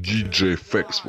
DJ Fexful.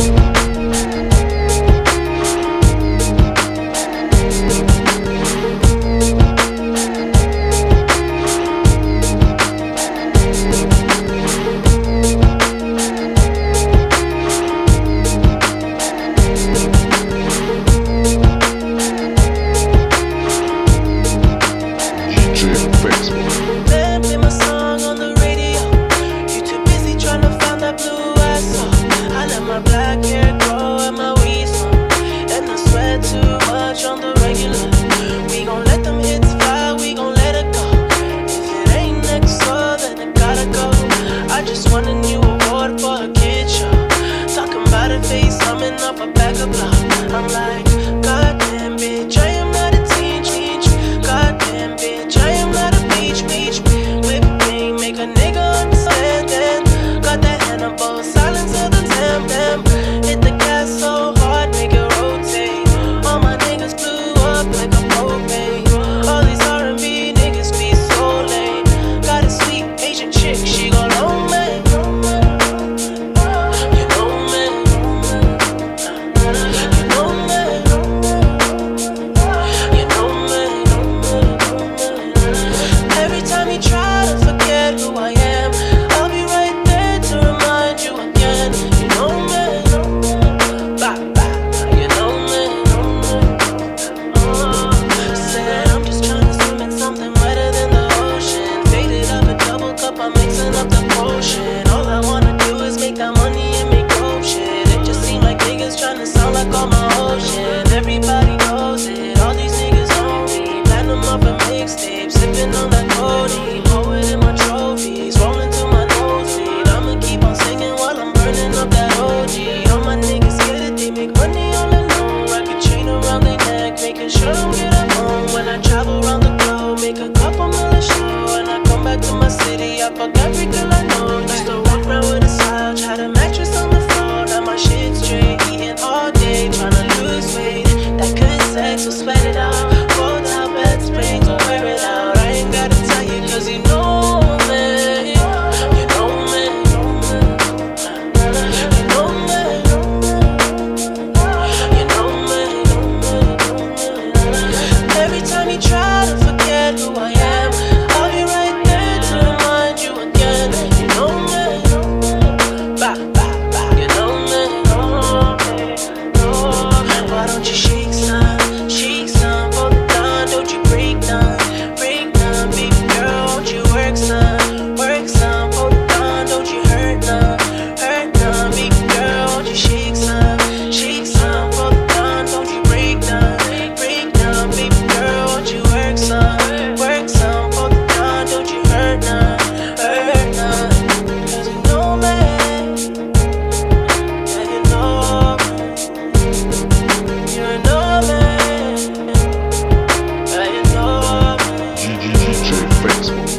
Black hair grow and my weed smoke, and I sweat too much on the regular. We gon' let them hits fly, we gon' let it go. If it ain't next door, then it gotta go. I just won a new award for a kid show. Talking about a face, summing up a bag of blow. I'm like, goddamn bitch, I am not a teen. Goddamn bitch, I am not a beach. Whipping, make a nigga understand that. Got that Hannibal silence of the damn. Hit the gas so hard, make it rotate. All my niggas blew up like a propane. All these R&B niggas be so lame. Got a sweet Asian chick, she gon' know me. You know me. You know me. You know me. Every time you try to forget who I am, I'll be right there to remind you again. You know me. You know me. Said I'm just trying to swim in something wetter than the ocean. Faded up a double cup, I'm mixing up the potion. All I wanna do is make that money and make dope shit. It just seem like niggas trying to sound like all my ocean. Everybody knows it, all these niggas own me. Platinum up a mixtape, sipping on that codeine. Hold it in my trophies, rolling to my nosebleed. I'ma keep on singing while I'm burning up that OG. All my niggas get it, they make money all alone. Rock a chain around their neck, making sure I don't get up home. When I travel around the globe, make a couple million show. And I come back to my city, I fuck every girl I know. Used to walk around with a slouch, had a mattress on the floor. Now my shit straight, eating all day, tryna lose weight. That good sex, so sweat it out. Full top bed springs, so wear it out. I ain't gotta tell you, cause you know me. You know me. You know me. You know me. Every time you try to forget who I am, I'll be right there to remind you again. You know me. You know me. Why don't you shake some, hold it down, don't you break down, baby girl, won't you work some, hold it down, don't you hurt none, baby girl, won't you shake some, hold it down, don't you break down, baby girl, won't you work some, hold it down, don't you hurt none, cause you know me, yeah, you know me, you know me, yeah, you know me. DJ Fexful.